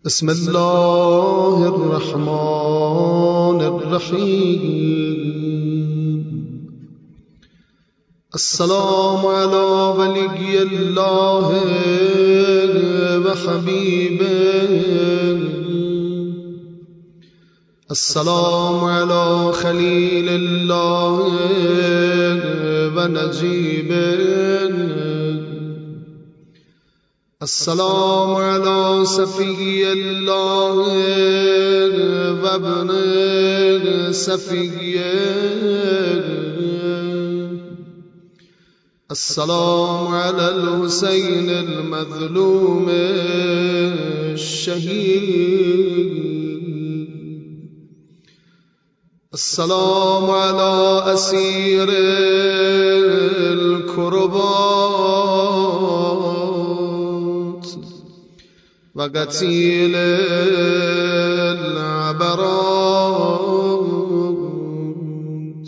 بسم الله الرحمن الرحيم. السلام على ولي الله وحبيبه، السلام على خليل الله ونجيبه، السلام على صفي الله وابن صفيه، السلام على الحسين المظلوم الشهيد، السلام على أسير الكربات وقتيل العبرات.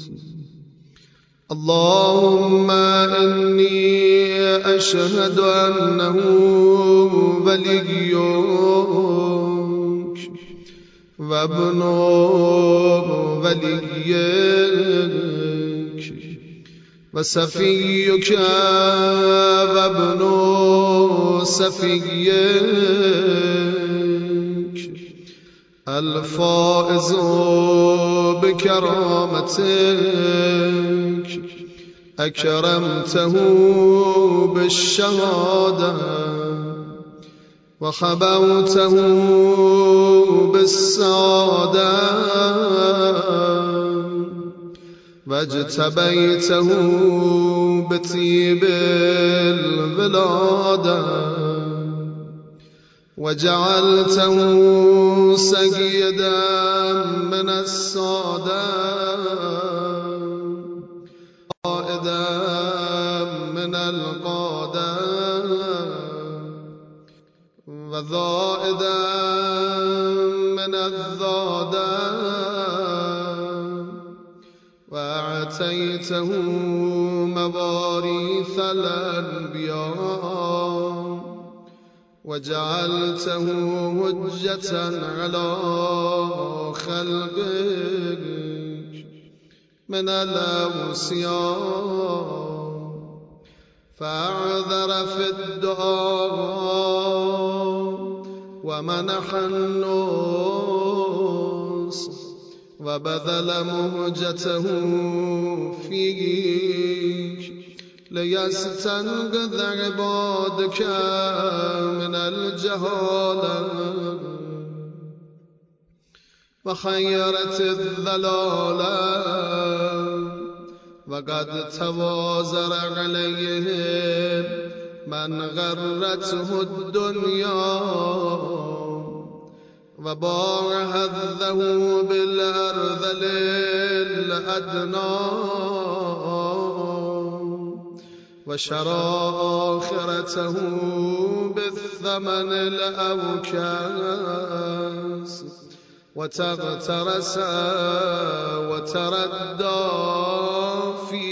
اللهم إني أشهد أنه وليك وابن وليك وصفيك وابن صفيك، الفائز بكرامتك، أكرمته بالشهادة وخبوته بالسعادة واجتبيته بطيب الولادة وجعلته سيدا من السادة قائدا من القادة وذائدا من الذادة وأعطيته مواريث الأنبياء وجعلته حجة على خلقك من الأوصياء، فأعذر في الدعاء ومنح النصح وبذل مهجته فيك ليستنقذ عبادك من الجهالة وخيرت الضلالة، وقد توازر عليهم من غرته الدنيا وباع هذه بالأرذل الأدنى وشرى آخرته بالثمن الأوكاس وتغترس وتردى في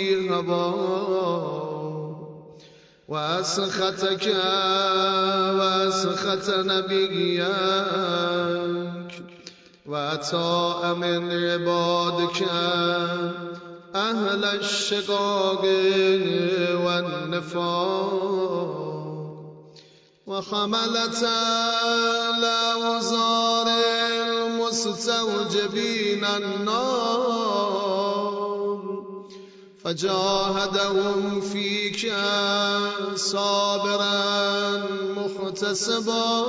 هواه وأسختك وأسخت نبيك وأتى من عبادك أهل الشقاق والنفاق وحملة الأوزار المستوجبين النار فجاهدهم فيك صابرا محتسبا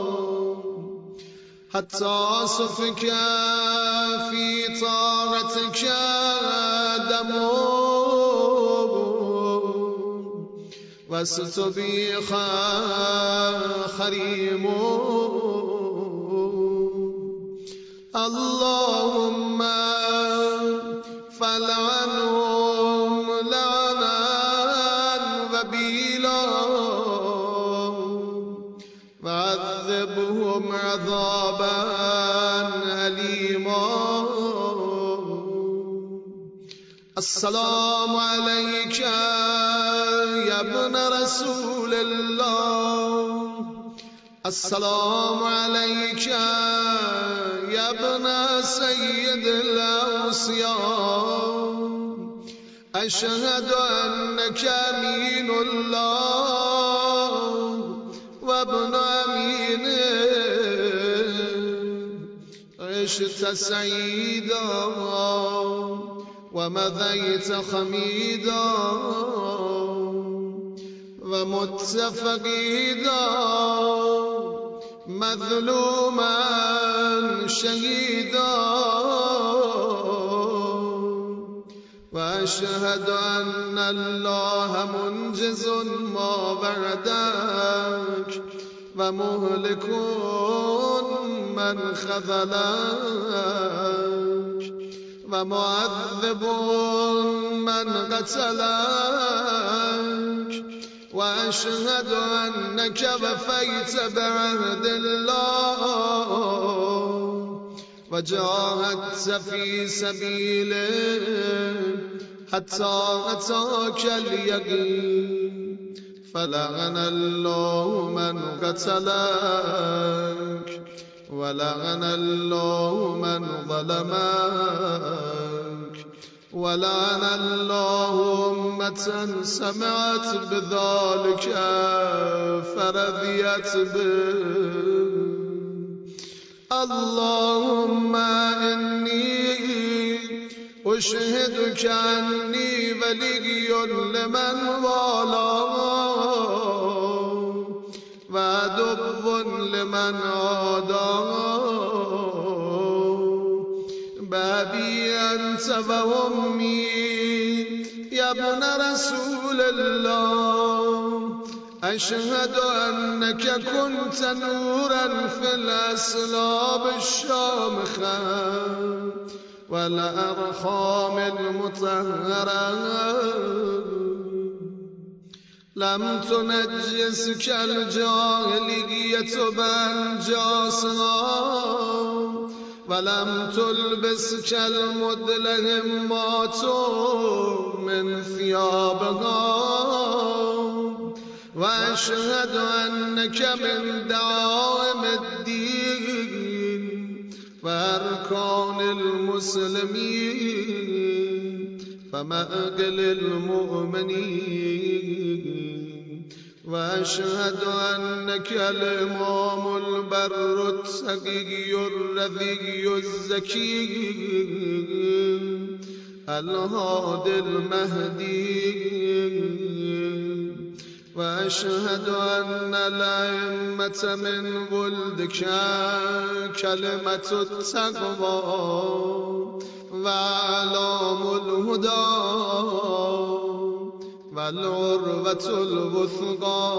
حتى سفك في طاعتك دمه واستبيح خريمه. اللهم فلعنهم لعنا وبيلا وعذبهم عذابا أليما. السلام عليك يا ابن رسول الله، السلام عليك لبيك يا ابن سيد الأوصياء أشهد أنك أمين الله وابن أمينه عشت سعيدا ومضيت خميدا ومت فقيدا مظلوما شهيدا وأشهد أن الله منجز ما وعدك ومهلك من خذلك ومعذب من قتلك وأشهد أنك وفيت بعهد الله وجاهدت في سبيله حتى أتاك اليقين فلعن الله من قتلك ولعن الله من ظلمك ولعن الله أمة سمعت بذلك فرضيت به. اللهم إني أشهدك أني ولي لمن والاه وعدو لمن عاداه بابي أنت وأمي يا ابن رسول الله أشهد أنك كنت نورا في الأسلاب الشامخة والأرحام المطهرة لم تنجسك الجاهلية بأنجاسها ولم تلبسك المدلهمات من ثيابها وأشهد أنك من دعائم الدين وأركان المسلمين فمأقل المؤمنين وأشهد أنك الإمام البر التقي الرذي الزكي الهادي المهدي وأشهد أن الأئمة من ولدك كلمة التقوى وأعلام الهدى والعروة الوثقى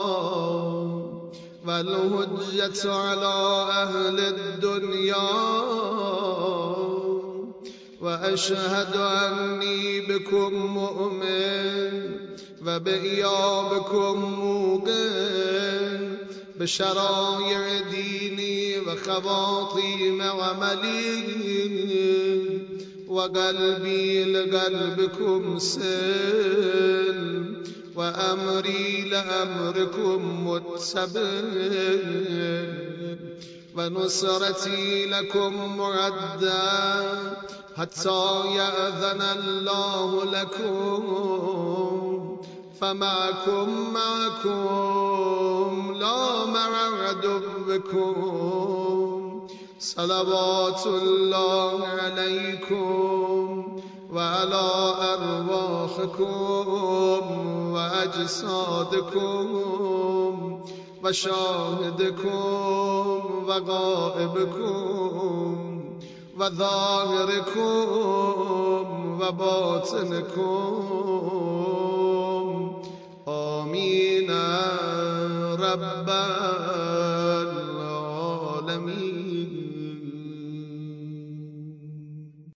والهجة على أهل الدنيا وأشهد أني بكم مؤمن وبإيابكم موقن بشرائع ديني وخواطيم وملي وقلبي لقلبكم سل وأمري لأمركم متبع ونصرتي لكم معدة حتى يأذن الله لكم فمعكم لا مع عدوكم صلوات الله عليكم وعلى أرواحكم وأجسادكم وشاهدكم وغائبكم وظاهركم وباطنكم آمين رب